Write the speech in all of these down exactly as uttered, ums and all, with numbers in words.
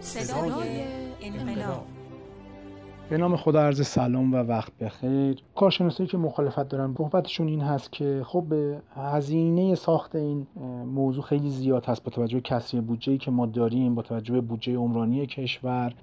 صدای انقلاب. به نام خدا عرض سلام و وقت بخیر. کارشناسایی که مخالفت دارن صحبتشون این هست که خب هزینه ساخت این موضوع خیلی زیاد هست با توجه به کسری بودجه‌ای که ما داریم، با توجه به بودجه عمرانی کشور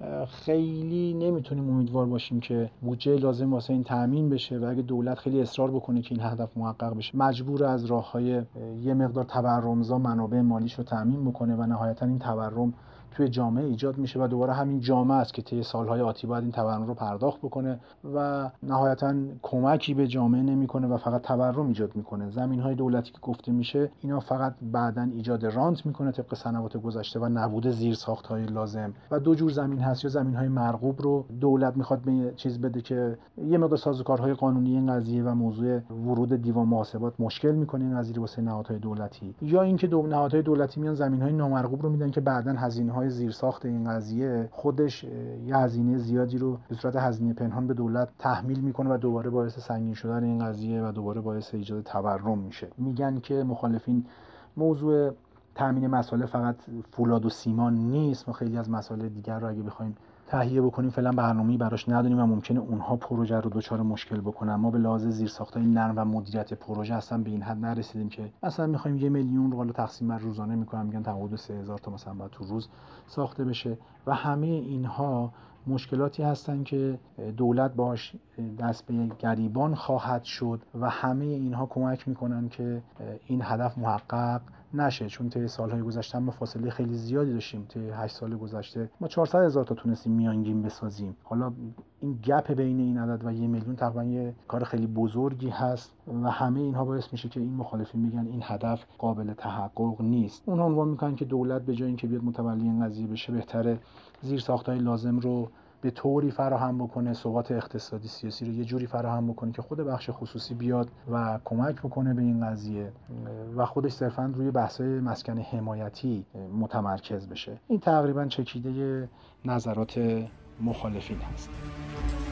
خیلی نمیتونیم امیدوار باشیم که بودجه لازم واسه این تامین بشه و اگه دولت خیلی اصرار بکنه که این هدف محقق بشه مجبور از راههای یه مقدار تورمزا منابع مالیش رو تامین بکنه و نهایتا این تورم توی جامعه ایجاد میشه و دوباره همین جامعه است که طی سالهای آتی باید این تورم رو پرداخت بکنه و نهایتاً کمکی به جامعه نمیکنه و فقط تورم ایجاد میکنه. زمینهای دولتی که گفته میشه اینا فقط بعداً ایجاد رانت میکنه طبق سنوات گذشته و نبود زیرساخت‌های لازم. و دو جور زمین هست، یا زمینهای مرغوب رو دولت میخواد به چیز بده که یه مقدار سازوکارهای قانونی این قضیه و موضوع ورود دیوان محاسبات مشکل میکنه این قضیه واسه نهادهای دولتی، یا اینکه دو نهادهای دولتی میان زمینهای نامرغوب رو میدن که بعداً هزینه‌های زیرساخت این قضیه خودش یه هزینه زیادی رو به صورت هزینه پنهان به دولت تحمیل میکنه و دوباره باعث سنگین شدن این قضیه و دوباره باعث ایجاد تورم میشه. میگن که مخالفین موضوع تامین مسائل فقط فولاد و سیمان نیست، ما خیلی از مسائل دیگر رو اگه بخوایم تهیه بکنیم فعلا برنامه‌ای براش نداریم و ممکنه اونها پروژه رو دچار مشکل بکنن. ما به لحاظ زیرساخت‌های نرم و مدیریت پروژه اصلا به این حد نرسیدیم که مثلا می‌خوایم یه میلیون رو حالا تقسیم بر روزانه می‌کنن، میگن حدود سه هزار تا مثلا بعد تو روز ساخته بشه و همه اینها مشکلاتی هستن که دولت باش دست به گریبان خواهد شد و همه اینها کمک میکنن که این هدف محقق نشه. چون طی سالهای گذشته ما فاصله خیلی زیادی داشتیم، طی هشت سال گذشته ما چهارصد هزار تا تونستیم میانگین بسازیم. حالا این گپ بین این عدد و یه میلیون تقریبا یه کار خیلی بزرگی هست و همه اینها باعث میشه که این مخالفین میگن این هدف قابل تحقق نیست. اونها عنوان میکنن که دولت به جای اینکه بیاد متولی این قضیه بشه بهتره زیرساخت‌های لازم رو به طوری فراهم بکنه، ثبات اقتصادی سیاسی رو یه جوری فراهم بکنه که خود بخش خصوصی بیاد و کمک بکنه به این قضیه و خودش صرفاً روی بحث‌های مسکن حمایتی متمرکز بشه. این تقریباً چکیده نظرات مخالفین هست.